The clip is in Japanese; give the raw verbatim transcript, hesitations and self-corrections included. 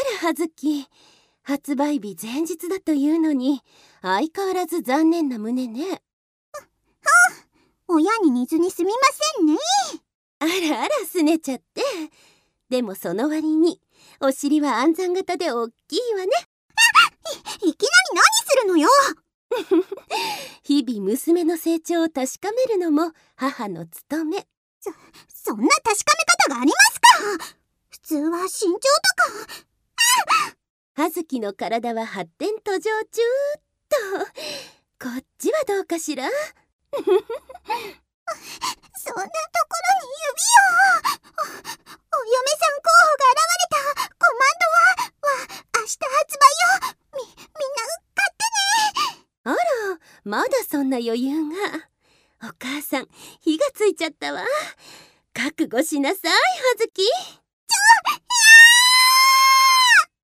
ら葉月、発売日前日だというのに相変わらず残念な旨ね。はあ、親に似ずにすみませんね。 あらあらすねちゃって。でもその割にお尻は暗算型でおっきいわね。 い, いきなり何するのよ。 日々娘の成長を確かめるのも母の務め。 そそんな確かめ方がありますか。普通は身長とか。 葉月の体は発展途上中っと。こっちはどうかしら。 そんなところに指を。お、お嫁さん候補が現れたコマンドは、は、明日発売よ。み、みんな買ってね。 あら、まだそんな余裕が。お母さん、火がついちゃったわ。覚悟しなさい、葉月。